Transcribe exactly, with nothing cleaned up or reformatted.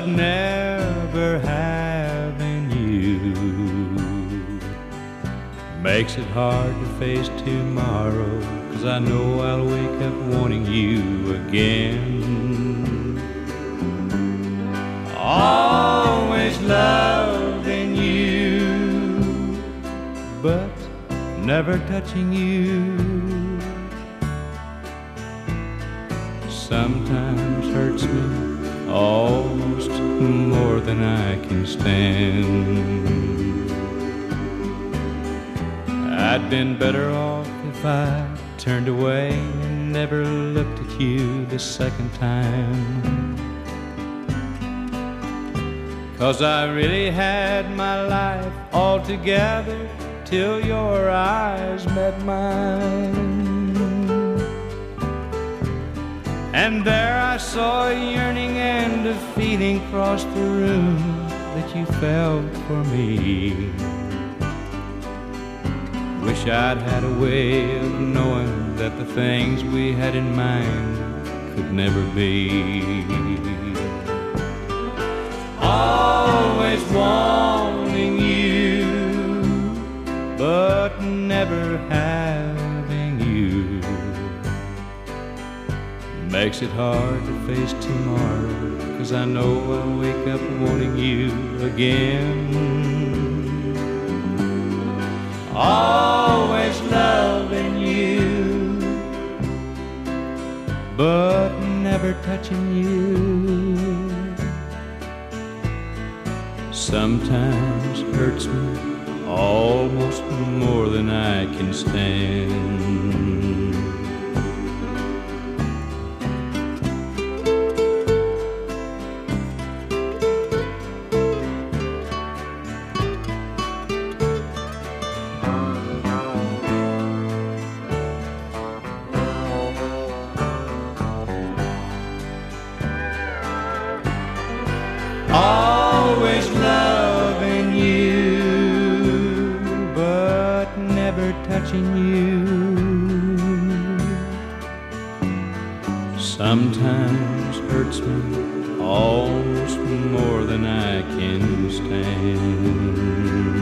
but never having you makes it hard to face tomorrow, 'cause I know I'll wake up wanting you again. Always loving you, but never touching you. Sometimes hurts me almost more than I can stand. I'd been better off if I turned away and never looked at you the second time, 'cause I really had my life all together till your eyes met mine. And there I saw a yearning and a feeling cross the room that you felt for me. Wish I'd had a way of knowing that the things we had in mind could never be. Always wanting you, but never having you makes it hard to face tomorrow, 'cause I know I'll wake up wanting you again. Always loving you, but never touching you. Sometimes hurts me almost more than I can stand. Always loving you, but never touching you. Sometimes hurts me almost more than I can stand.